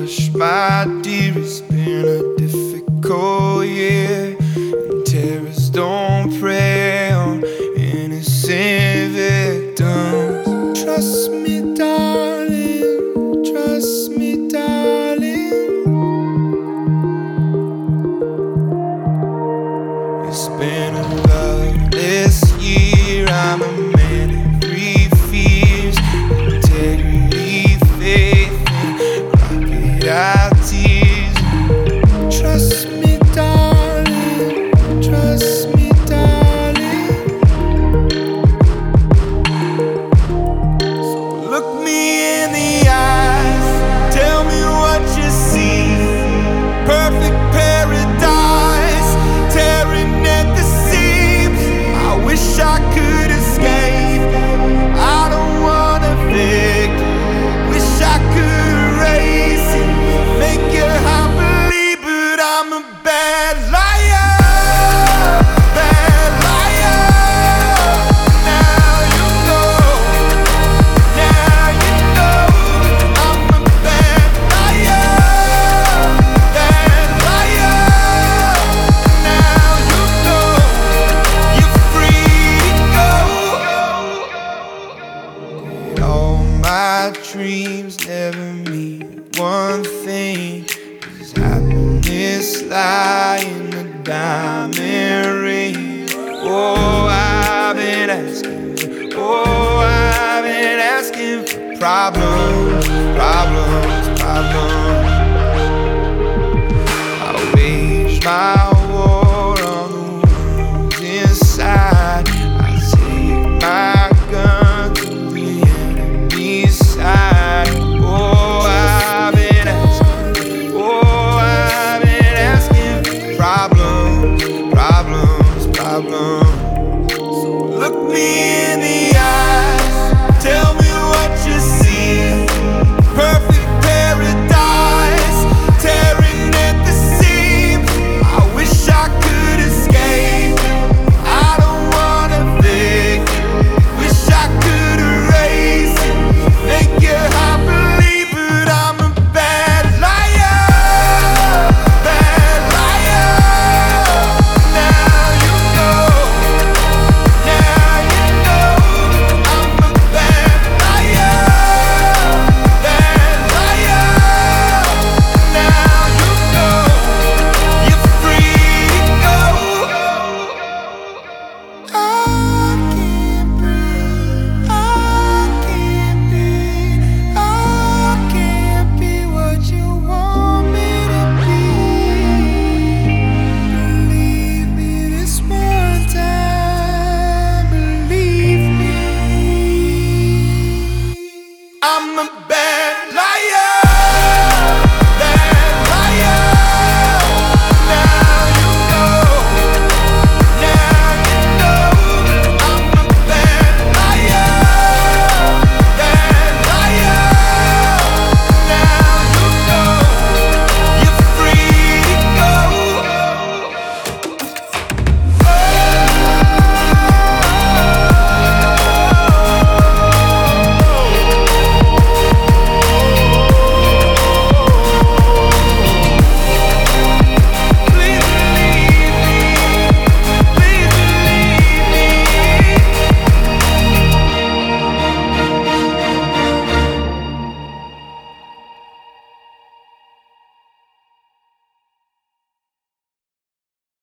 Hush, my dear, it's been a difficult year, and terrorists don't prey on innocent victims. Trust me, darling, trust me, darling. It's been a loveless year. I'm a man of three fears: integrity, faith, and crocodile tears. Trust me, darling, trust me, darling. So look me in the eyes, tell me what you see. Perfect paradise, tearing at the seams. I wish I could escape. I don't wanna fake. Wish I could erase it, make you happily, but I'm a bad liar, bad liar. Now you know, now you know. I'm a bad liar, bad liar. Now you know you're free to go. All my dreams never mean one thing. Does happiness lie in a diamond ring? Oh, I've been asking for problems.